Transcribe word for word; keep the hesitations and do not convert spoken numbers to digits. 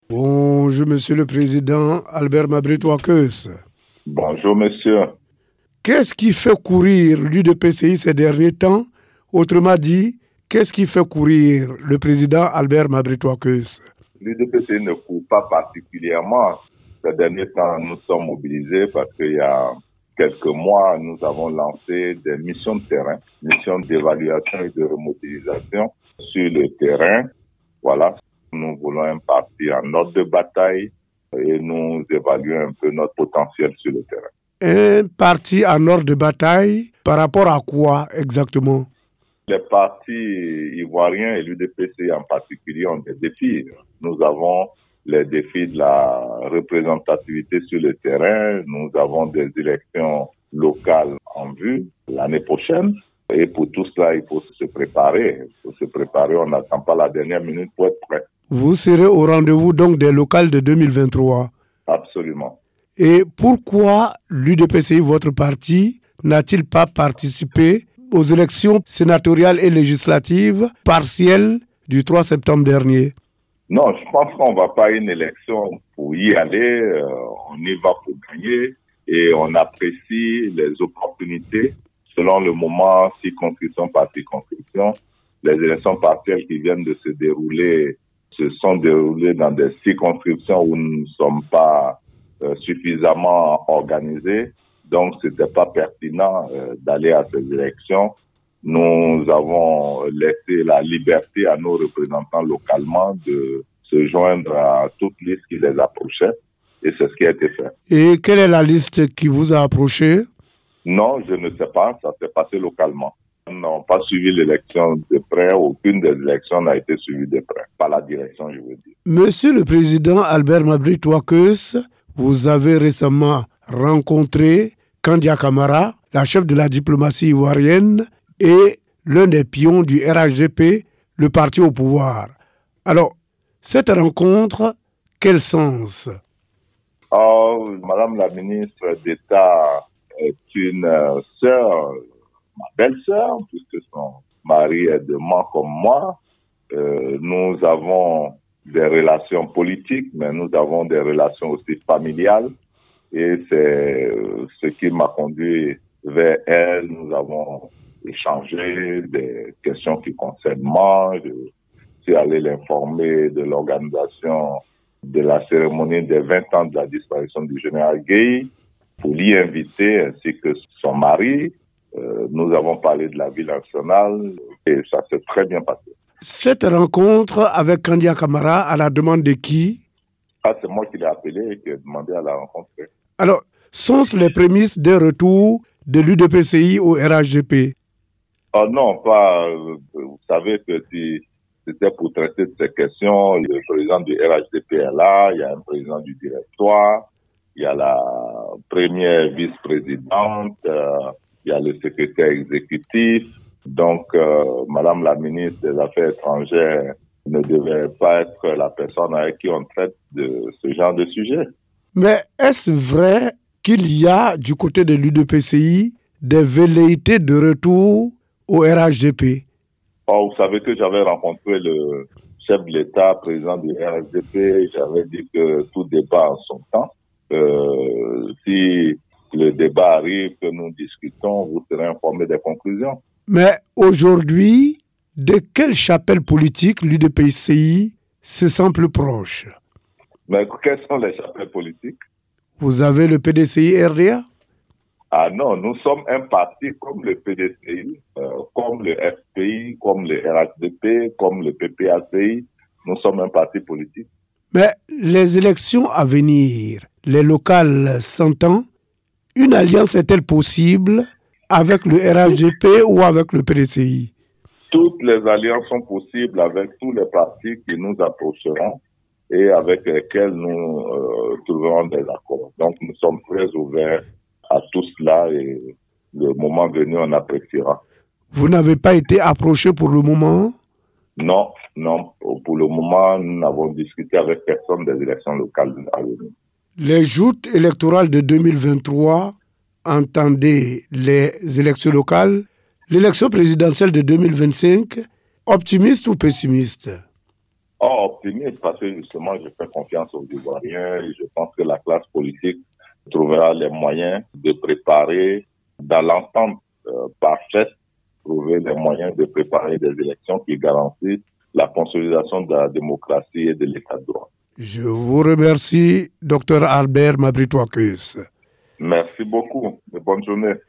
Bonjour, Monsieur le Président Albert Mabry-Touakeus. Bonjour, monsieur. Qu'est-ce qui fait courir l'U D P C I ces derniers temps? Autrement dit, qu'est-ce qui fait courir le président Albert Mabry-Touakeus? L'U D P C I ne court pas particulièrement. Ces derniers temps, nous sommes mobilisés parce qu'il y a quelques mois, nous avons lancé des missions de terrain, missions d'évaluation et de remobilisation sur le terrain. Voilà. Nous voulons un parti en ordre de bataille et nous évaluons un peu notre potentiel sur le terrain. Un parti en ordre de bataille par rapport à quoi exactement? Les partis ivoiriens et l'U D P C I en particulier ont des défis. Nous avons les défis de la représentativité sur le terrain. Nous avons des élections locales en vue l'année prochaine. Et pour tout cela, il faut se préparer. Il faut se préparer. On n'attend pas la dernière minute pour être prêt. Vous serez au rendez-vous donc des locales de deux mille vingt-trois. Absolument. Et pourquoi l'U D P C I, votre parti, n'a-t-il pas participé aux élections sénatoriales et législatives partielles du trois septembre dernier? Non, je pense qu'on ne va pas à une élection pour y aller. Euh, on y va pour gagner et on apprécie les opportunités selon le moment, circonscription par circonscription. Les élections partielles qui viennent de se dérouler se sont déroulées dans des circonscriptions où nous ne sommes pas euh, suffisamment organisés. Donc, ce n'était pas pertinent euh, d'aller à ces élections. Nous avons laissé la liberté à nos représentants localement de se joindre à toute liste qui les approchait. Et c'est ce qui a été fait. Et quelle est la liste qui vous a approché? Non, je ne sais pas. Ça s'est passé localement. Nous n'avons pas suivi l'élection de près. Aucune des élections n'a été suivie de près. Par la direction, je veux dire. Monsieur le Président Albert Mabry-Touakeus, vous avez récemment rencontré Kandia Camara, la chef de la diplomatie ivoirienne et l'un des pions du R H D P, le parti au pouvoir. Alors, cette rencontre, quel sens? Oh, Madame la ministre d'État est une euh, sœur, ma belle-sœur, puisque son mari est de Mans comme moi. Euh, nous avons des relations politiques, mais nous avons des relations aussi familiales. Et c'est euh, ce qui m'a conduit vers elle. Nous avons échangé des questions qui concernent moi. Je suis allé l'informer de l'organisation de la cérémonie des vingt ans de la disparition du général Gueye pour l'y inviter, ainsi que son mari. Euh, nous avons parlé de la vie nationale et ça s'est très bien passé. Cette rencontre avec Kandia Camara, à la demande de qui? Ah, c'est moi qui l'ai appelé et qui ai demandé à la rencontrer. Alors, sont-ce les prémices d'un retour de l'U D P C I au R H D P? Oh non, pas. Euh, vous savez que si c'était pour traiter de ces questions, le président du R H D P est là, il y a un président du directoire, il y a la première vice-présidente, euh, il y a le secrétaire exécutif. Donc, euh, Madame la ministre des Affaires étrangères ne devait pas être la personne avec qui on traite de ce genre de sujet. Mais est-ce vrai qu'il y a du côté de l'U D P C I des velléités de retour au R H D P? Oh, vous savez que j'avais rencontré le chef de l'État, président du R H D P, j'avais dit que tout débat en son temps. Euh, si le débat arrive, que nous discutons, vous serez informés des conclusions. Mais aujourd'hui, de quelle chapelle politique l'U D P C I se sent plus proche? Mais quelles sont les chapelles politiques? Vous avez le P D C I R D A? Ah non, nous sommes un parti comme le P D C I, euh, comme le F P I, comme le R H D P, comme le P P A C I. Nous sommes un parti politique. Mais les élections à venir, les locales s'entendent, une alliance est-elle possible avec le R H D P ou avec le P D C I? Toutes les alliances sont possibles avec tous les partis qui nous approcheront et avec lesquels nous euh, trouverons des accords. Donc nous sommes très ouverts à tout cela et le moment venu, on appréciera. Vous n'avez pas été approché pour le moment? Non, non. Pour le moment, nous n'avons discuté avec personne des élections locales à venir. Les joutes électorales de deux mille vingt-trois, entendez les élections locales, l'élection présidentielle de deux mille vingt-cinq, optimiste ou pessimiste? Oh, optimiste parce que justement, je fais confiance aux Ivoiriens et je pense que la classe politique trouvera les moyens de préparer, dans l'entente euh, parfaite, trouver les moyens de préparer des élections qui garantissent la consolidation de la démocratie et de l'état de droit. Je vous remercie, docteur Albert Mabry Twaqueus. Merci beaucoup et bonne journée.